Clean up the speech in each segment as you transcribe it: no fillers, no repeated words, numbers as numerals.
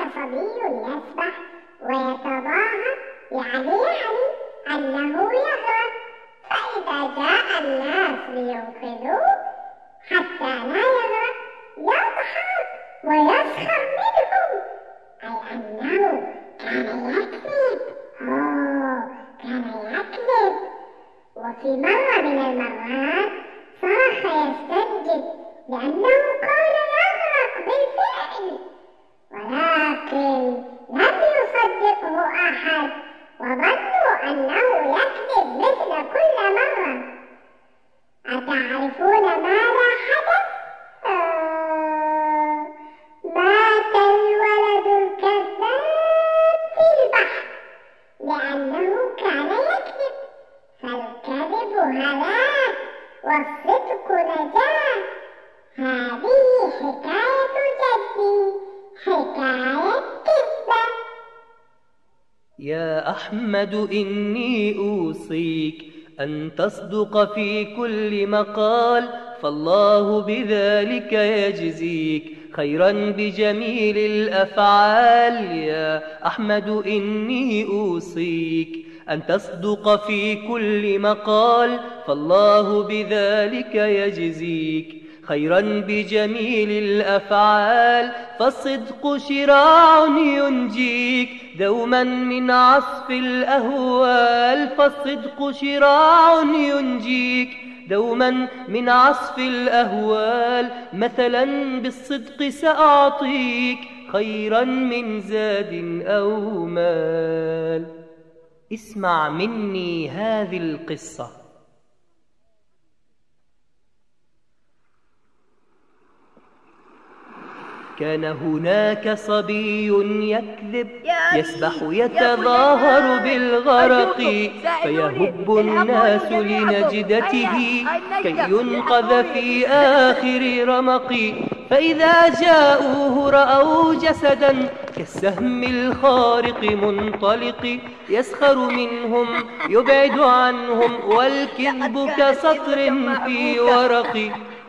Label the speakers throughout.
Speaker 1: صبي يسبح ويتظاهر يعني أنه يغرق، فإذا جاء الناس لينقذوه حتى لا يغرق يضحك ويسخر منهم، أي أنه كان يكذب. كان يكذب. وفي مرة من المرات صرخ يستنجد لأنه كان يغرق بالفعل، ولكن لم يصدقه أحد وظنوا أنه يكذب مثل كل مرة. أتعرفون ماذا حدث؟ مات الولد الكذاب في البحر لأنه كان يكذب، فالكذب هلاك والصدق نجاة. هذه حكاية جدي، حكاية كذبة.
Speaker 2: يا أحمد إني أوصيك أن تصدق في كل مقال، فالله بذلك يجزيك خيرا بجميل الأفعال. يا أحمد إني أوصيك أن تصدق في كل مقال، فالله بذلك يجزيك خيرا بجميل الأفعال. فالصدق شراع ينجيك دوما من عصف الأهوال، فالصدق شراع ينجيك دوما من عصف الأهوال. مثلا بالصدق سأعطيك خيرا من زاد أو مال. اسمع مني هذه القصة. كان هناك صبي يكذب يسبح يتظاهر بالغرق، فيهب الناس لنجدته كي ينقذ في آخر رمق. فإذا جاءوه رأوا جسدا كالسهم الخارق منطلق، يسخر منهم يبعد عنهم والكذب كسطر في ورق.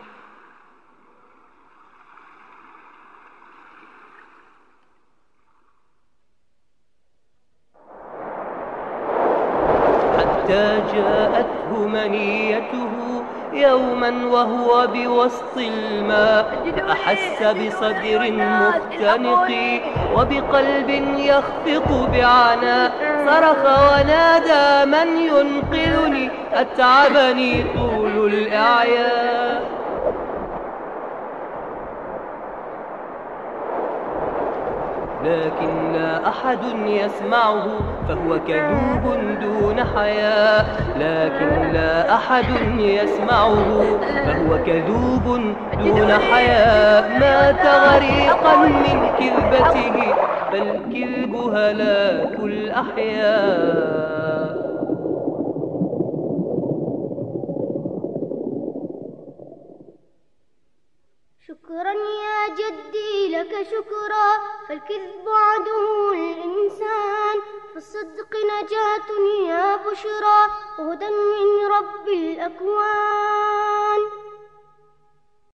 Speaker 2: حتى جاءته منيته يوما وهو بوسط الماء، فأحس بصدر مختنق وبقلب يخفق بعناء. صرخ ونادى من ينقذني، أتعبني طول الإعياء. لكن لا أحد يسمعه فهو كذوب دون حياء، لكن لا أحد يسمعه فهو كذوب دون حياء. مات غريقا من كذبته، فالكذب هلاك الأحياء.
Speaker 3: شكرا يا جدي لك شكرا، فالكذب عدو الإنسان، فالصدق نجاة يا بشرى وهدى من رب الأكوان.